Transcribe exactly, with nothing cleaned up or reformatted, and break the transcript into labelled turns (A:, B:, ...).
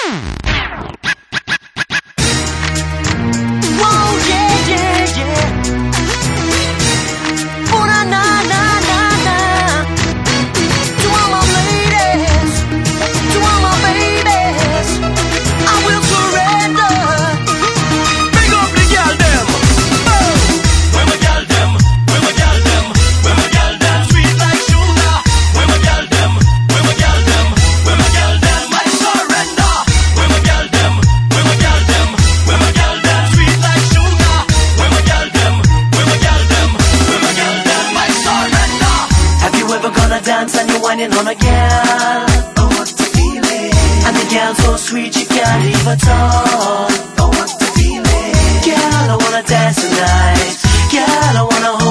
A: Dance and you're whining on a girl. Oh, what's the feeling? And the girl so sweet you can't leave at all. Oh, what's the feeling? Girl, I wanna dance tonight. Girl, I wanna hold